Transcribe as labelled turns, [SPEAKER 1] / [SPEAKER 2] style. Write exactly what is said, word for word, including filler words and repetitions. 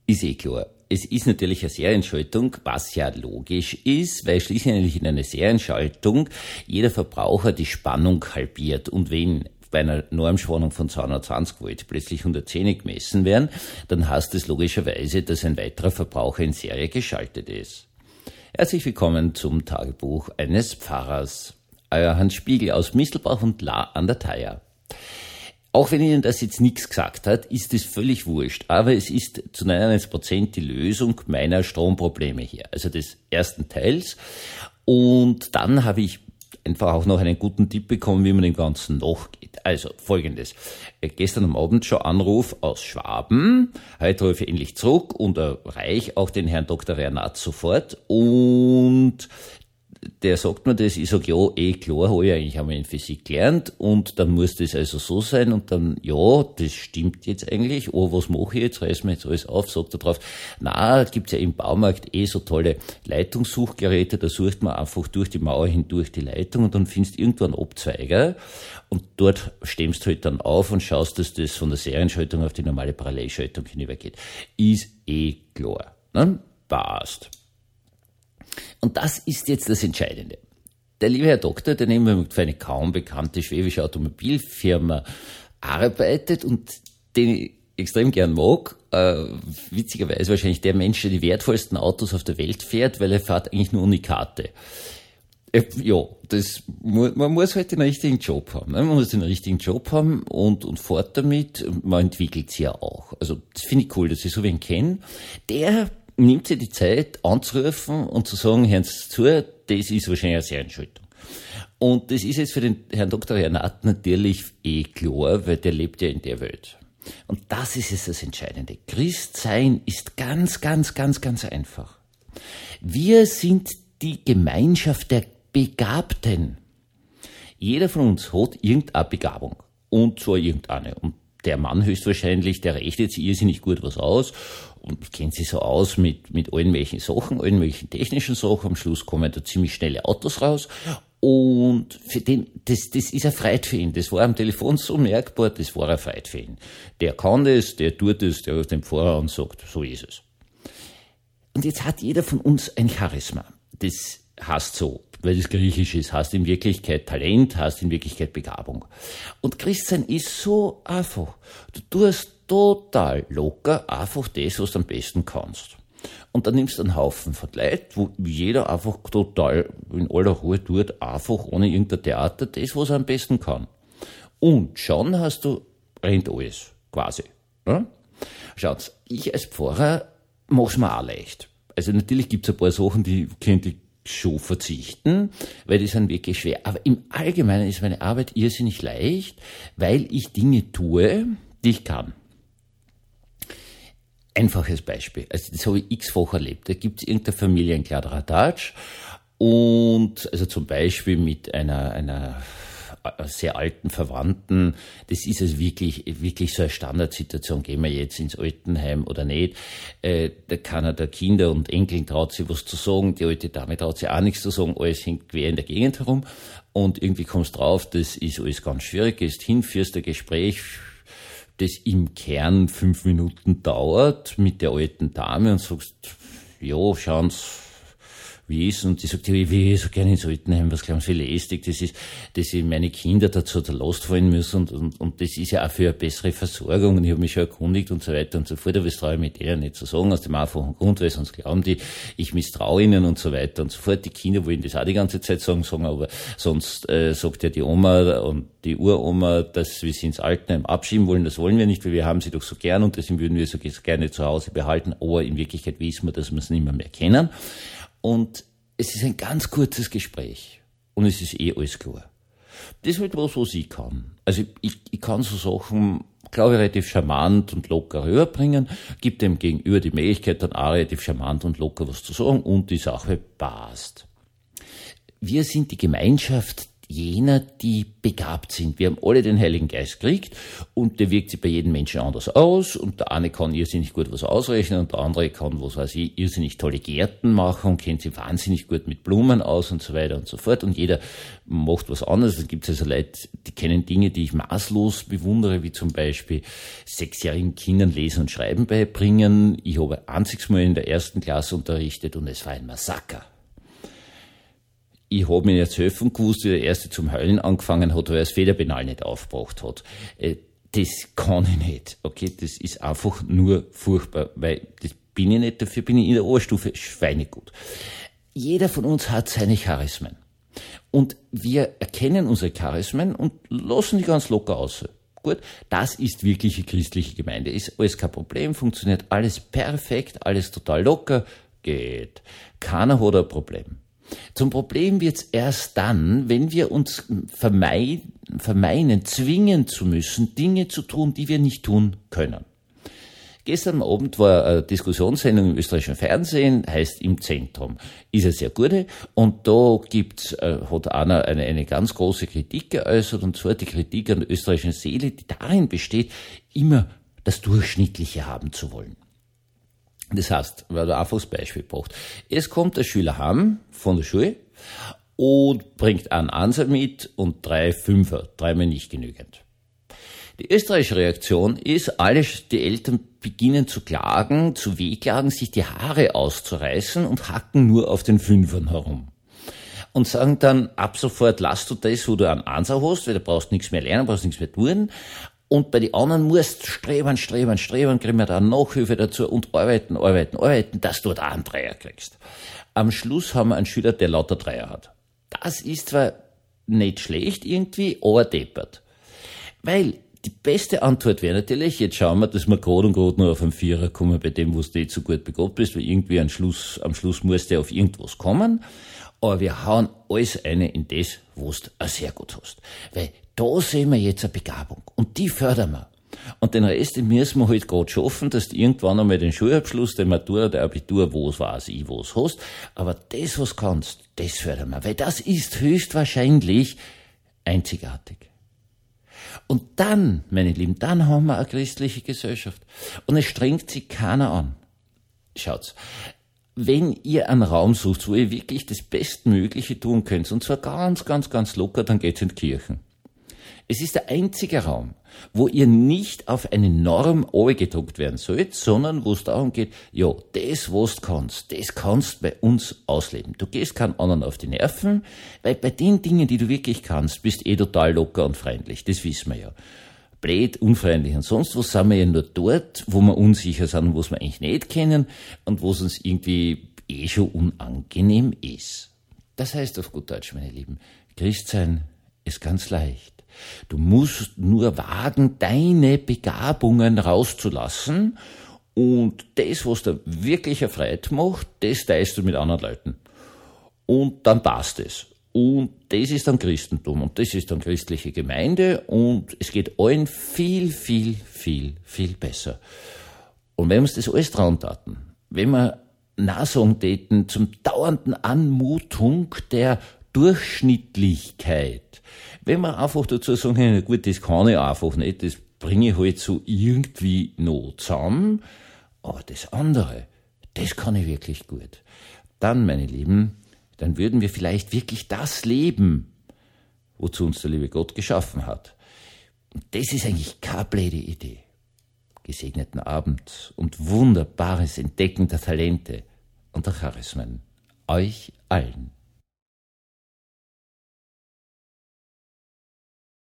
[SPEAKER 1] Ist eh klar. Es ist natürlich eine Serienschaltung, was ja logisch ist, weil schließlich in einer Serienschaltung jeder Verbraucher die Spannung halbiert. Und wenn bei einer Normspannung von zweihundertzwanzig Volt plötzlich hundertzehn gemessen werden, dann heißt es logischerweise, dass ein weiterer Verbraucher in Serie geschaltet ist. Herzlich willkommen zum Tagebuch eines Pfarrers. Euer Hans Spiegel aus Mistelbach und La an der Thaya. Auch wenn Ihnen das jetzt nichts gesagt hat, ist es völlig wurscht. Aber es ist zu neunundneunzig Prozent die Lösung meiner Stromprobleme hier. Also des ersten Teils. Und dann habe ich einfach auch noch einen guten Tipp bekommen, wie man dem Ganzen nachgeht. Also Folgendes. Gestern am Abend schon Anruf aus Schwaben. Heute rufe ich endlich zurück und erreiche auch den Herrn Doktor Renat sofort. Und der sagt mir das, ich sag, ja, eh klar, habe ich eigentlich einmal in Physik gelernt und dann muss das also so sein und dann, ja, das stimmt jetzt eigentlich, oh, was mache ich jetzt, reiß mir jetzt alles auf, sagt er drauf, na, gibt's ja im Baumarkt eh so tolle Leitungssuchgeräte, da sucht man einfach durch die Mauer hindurch die Leitung und dann findest du irgendwo einen Abzweiger und dort stemmst du halt dann auf und schaust, dass das von der Serienschaltung auf die normale Parallelschaltung hinübergeht. Ist eh klar, ne? Passt. Und das ist jetzt das Entscheidende. Der liebe Herr Doktor, der nämlich für eine kaum bekannte schwäbische Automobilfirma arbeitet und den ich extrem gern mag, äh, witzigerweise wahrscheinlich der Mensch, der die wertvollsten Autos auf der Welt fährt, weil er fährt eigentlich nur Unikate. Äh, ja, das, man muss halt den richtigen Job haben. Ne? Man muss den richtigen Job haben und, und fährt damit. Man entwickelt sie ja auch. Also das finde ich cool, dass ich so wen kenne. Der nimmt sich die Zeit anzurufen und zu sagen, hören Sie zu, das ist wahrscheinlich eine Serienschaltung. Und das ist jetzt für den Herrn Doktor Renat natürlich eh klar, weil der lebt ja in der Welt. Und das ist jetzt das Entscheidende. Christsein ist ganz, ganz, ganz, ganz einfach. Wir sind die Gemeinschaft der Begabten. Jeder von uns hat irgendeine Begabung. Und zwar irgendeine. Und der Mann höchstwahrscheinlich, der rechnet sich irrsinnig gut was aus und kennt sich so aus mit, mit allen möglichen Sachen, allen möglichen technischen Sachen. Am Schluss kommen da ziemlich schnelle Autos raus. Und für den, das, das ist eine Freude für ihn. Das war am Telefon so merkbar, das war eine Freude für ihn. Der kann das, der tut das, der ruft den Pfarrer und sagt, so ist es. Und jetzt hat jeder von uns ein Charisma. Das heißt so, weil das Griechisch ist, heißt in Wirklichkeit Talent, heißt in Wirklichkeit Begabung. Und Christsein ist so einfach. Du tust total locker einfach das, was du am besten kannst. Und dann nimmst du einen Haufen von Leuten, wo jeder einfach total in aller Ruhe tut, einfach ohne irgendein Theater, das, was er am besten kann. Und schon hast du, rennt alles, quasi. Ja? Schaut, ich als Pfarrer mach's mir auch leicht. Also natürlich gibt's ein paar Sachen, die könnte ich schon verzichten, weil die sind wirklich schwer. Aber im Allgemeinen ist meine Arbeit irrsinnig leicht, weil ich Dinge tue, die ich kann. Einfaches Beispiel. Also das habe ich x-fach erlebt. Da gibt es irgendeine Familie in Kladderadatsch und also zum Beispiel mit einer, einer sehr alten Verwandten. Das ist also wirklich, wirklich so eine Standardsituation. Gehen wir jetzt ins Altenheim oder nicht? Äh, da kann er der Kinder und Enkeln traut sich was zu sagen. Die alte Dame traut sich auch nichts zu sagen. Alles hängt quer in der Gegend herum. Und irgendwie kommst drauf, das ist alles ganz schwierig. Gehst hin, führst ein Gespräch, das im Kern fünf Minuten dauert mit der alten Dame und sagst, ja, schauen Sie, wie ist, und die sagt, ich will so gerne ins Altenheim, was glauben Sie, wie lästig das ist, dass ich meine Kinder dazu zur Last fallen müssen und, und, und das ist ja auch für eine bessere Versorgung und ich habe mich schon erkundigt und so weiter und so fort, aber das traue ich mit denen nicht zu sagen, aus dem einfachen Grund, weil sonst glauben die, ich misstraue ihnen und so weiter und so fort. Die Kinder wollen das auch die ganze Zeit sagen, sagen aber sonst äh, sagt ja die Oma und die Uroma, dass wir sie ins Altenheim abschieben wollen, das wollen wir nicht, weil wir haben sie doch so gern und deswegen würden wir sie so gerne zu Hause behalten, aber in Wirklichkeit wissen wir, dass wir es nicht mehr, mehr kennen. Und es ist ein ganz kurzes Gespräch. Und es ist eh alles klar. Das ist halt was, was ich kann. Also ich, ich kann so Sachen, glaube ich, relativ charmant und locker rüberbringen, gibt dem Gegenüber die Möglichkeit, dann auch relativ charmant und locker was zu sagen und die Sache passt. Wir sind die Gemeinschaft jener, die begabt sind. Wir haben alle den Heiligen Geist gekriegt und der wirkt sich bei jedem Menschen anders aus und der eine kann irrsinnig gut was ausrechnen und der andere kann, was weiß ich, irrsinnig tolle Gärten machen und kennt sich wahnsinnig gut mit Blumen aus und so weiter und so fort und jeder macht was anderes. Dann gibt es also Leute, die kennen Dinge, die ich maßlos bewundere, wie zum Beispiel sechsjährigen Kindern Lesen und Schreiben beibringen. Ich habe einziges Mal in der ersten Klasse unterrichtet und es war ein Massaker. Ich habe mir jetzt helfen gewusst, wie der Erste zum Heulen angefangen hat, weil er das Federpenal nicht aufgebracht hat. Das kann ich nicht, okay? Das ist einfach nur furchtbar, weil das bin ich nicht, dafür bin ich in der Oberstufe schweinegut. Jeder von uns hat seine Charismen. Und wir erkennen unsere Charismen und lassen die ganz locker aus. Gut, das ist wirkliche christliche Gemeinde. Ist alles kein Problem, funktioniert alles perfekt, alles total locker, geht. Keiner hat ein Problem. Zum Problem wird's erst dann, wenn wir uns vermeiden, vermeinen, zwingen zu müssen, Dinge zu tun, die wir nicht tun können. Gestern Abend war eine Diskussionssendung im österreichischen Fernsehen, heißt Im Zentrum. Ist eine sehr gute. Und da gibt's, äh, hat einer eine, eine ganz große Kritik geäußert, und zwar die Kritik an der österreichischen Seele, die darin besteht, immer das Durchschnittliche haben zu wollen. Das heißt, weil er einfach das Beispiel braucht. Es kommt der Schüler heim von der Schule und bringt einen Einser mit und drei Fünfer, dreimal nicht genügend. Die österreichische Reaktion ist, alle die Eltern beginnen zu klagen, zu wehklagen, sich die Haare auszureißen und hacken nur auf den Fünfern herum. Und sagen dann, ab sofort lass du das, wo du einen Einser hast, weil du brauchst nichts mehr lernen, brauchst nichts mehr tun. Und bei den anderen musst streben, streben, streben, kriegen wir dann Nachhilfe dazu und arbeiten, arbeiten, arbeiten, dass du da einen Dreier kriegst. Am Schluss haben wir einen Schüler, der lauter Dreier hat. Das ist zwar nicht schlecht irgendwie, aber deppert. Weil die beste Antwort wäre natürlich, jetzt schauen wir, dass wir gerade und gerade nur auf einen Vierer kommen, bei dem, wo du nicht so gut begabt bist, weil irgendwie am Schluss, am Schluss musst du auf irgendwas kommen. Aber wir hauen alles eine in das, was du auch sehr gut hast. Weil da sehen wir jetzt eine Begabung. Und die fördern wir. Und den Rest, den müssen wir halt gerade schaffen, dass du irgendwann einmal den Schulabschluss, den Matura, der Abitur, was weiß ich, was hast. Aber das, was kannst, das fördern wir. Weil das ist höchstwahrscheinlich einzigartig. Und dann, meine Lieben, dann haben wir eine christliche Gesellschaft. Und es strengt sich keiner an. Schaut's. Wenn ihr einen Raum sucht, wo ihr wirklich das Bestmögliche tun könnt, und zwar ganz, ganz, ganz locker, dann geht's in die Kirchen. Es ist der einzige Raum, wo ihr nicht auf eine Norm gedruckt werden sollt, sondern wo es darum geht, ja, das, was du kannst, das kannst bei uns ausleben. Du gehst keinen anderen auf die Nerven, weil bei den Dingen, die du wirklich kannst, bist eh total locker und freundlich. Das wissen wir ja. Blöd, unfreundlich und sonst was sind wir ja nur dort, wo wir unsicher sind und was wir eigentlich nicht kennen und wo es uns irgendwie eh schon unangenehm ist. Das heißt auf gut Deutsch, meine Lieben, Christsein ist ganz leicht. Du musst nur wagen, deine Begabungen rauszulassen und das, was dir wirklich erfreut macht, das teilst du mit anderen Leuten. Und dann passt es. Und das ist dann Christentum und das ist dann christliche Gemeinde und es geht allen viel, viel, viel, viel besser. Und wenn wir uns das alles trauen taten, wenn wir Nein sagen täten zum dauernden Anmutung der Durchschnittlichkeit, wenn wir einfach dazu sagen, na gut, das kann ich einfach nicht, das bringe ich halt so irgendwie noch zusammen, aber das andere, das kann ich wirklich gut. Dann, meine Lieben, dann würden wir vielleicht wirklich das leben, wozu uns der liebe Gott geschaffen hat. Und das ist eigentlich keine blöde Idee. Gesegneten Abend und wunderbares Entdecken der Talente und der Charismen. Euch allen.